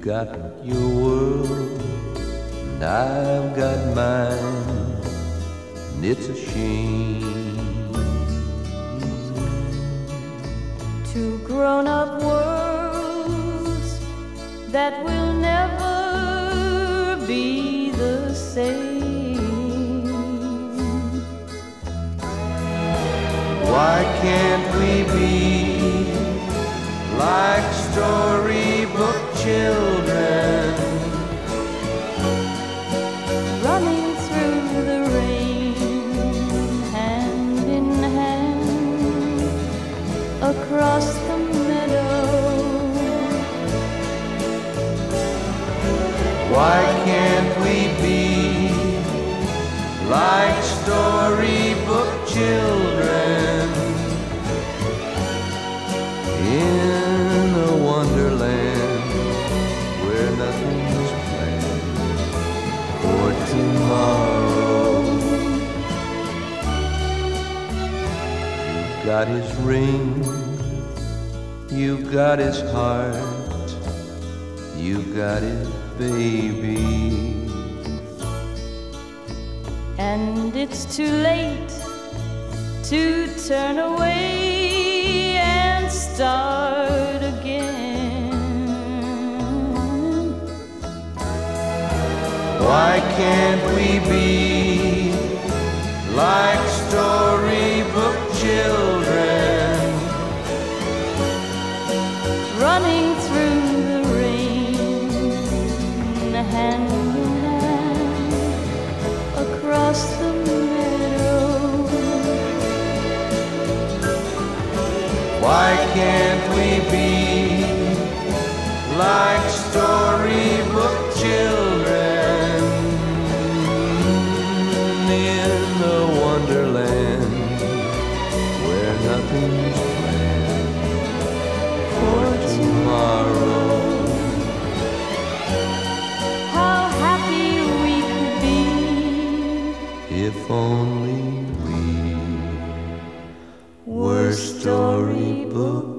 got your world, and I've got mine, and it's a shame. Two grown-up worlds that will never be the same. Why can't we be like storybook children, running through the rain, hand in hand, across the meadow? why can't we be like storybook children in a wonderland where nothing's planned for tomorrow? You've got his ring, you've got his heart, you've got his baby, And it's too late to turn away and start again. why can't we be like storybook children, Running through the rain, hand in hand, across the meadow? why can't we be like storybook children in a wonderland where nothing's planned for tomorrow? How happy we could be If only we were storybook